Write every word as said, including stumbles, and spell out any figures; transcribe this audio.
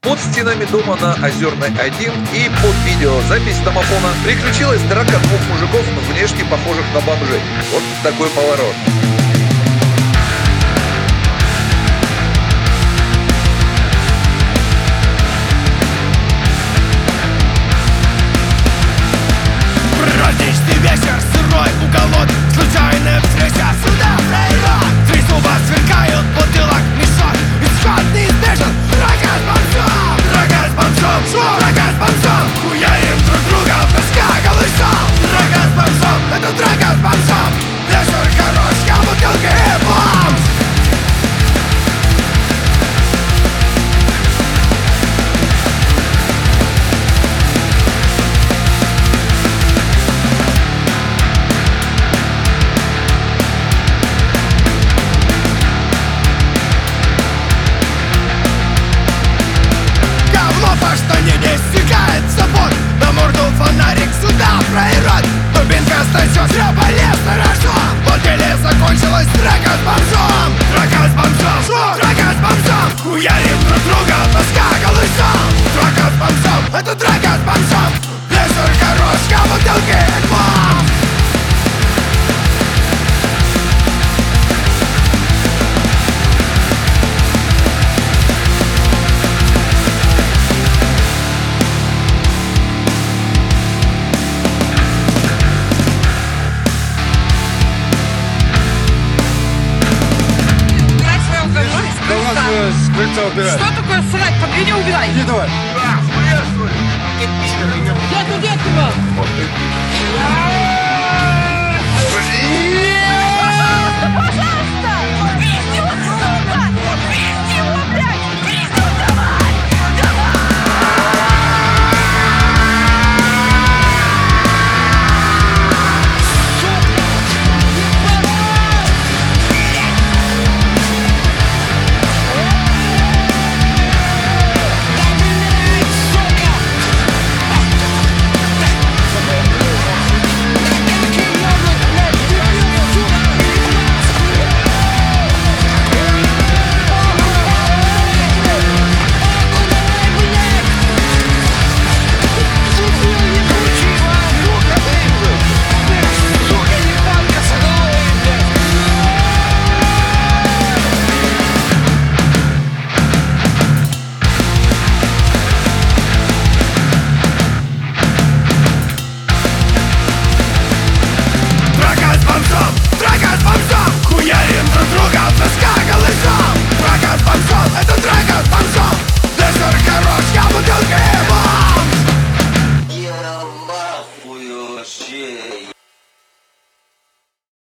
Под стенами дома на Озерной один и под видеозапись домофона приключилась драка двух мужиков, внешне похожих на бомжей. Вот такой поворот. Праздничный вечер, сырой уголок, случайная встреча, сюда пройдет. Три зуба сверкают, бутылок мешок, исход неизбежен. Драка с бомжом, драка с бомжом, драка с бомжом. Хуярим друг друга, башка голышом. Драка с бомжом, это драка с бомжом. Вечер хорош, я бутылка и бомж. По штане не стекает сапог, на морду фонарик сюда проирот. Дубинка стачет, зря полез на рожон. Вот еле закончилась драка с бомжом. Драка с бомжом, драка с бомжом. Хуярим друг друга, башка голышом. Драка с бомжом, это драка с бомжом. Вечер хорош, я бутылки и бомж. С крыльца убирай. Что такое срать? Подведи, убирай. Иди давай. Детку, детку вам.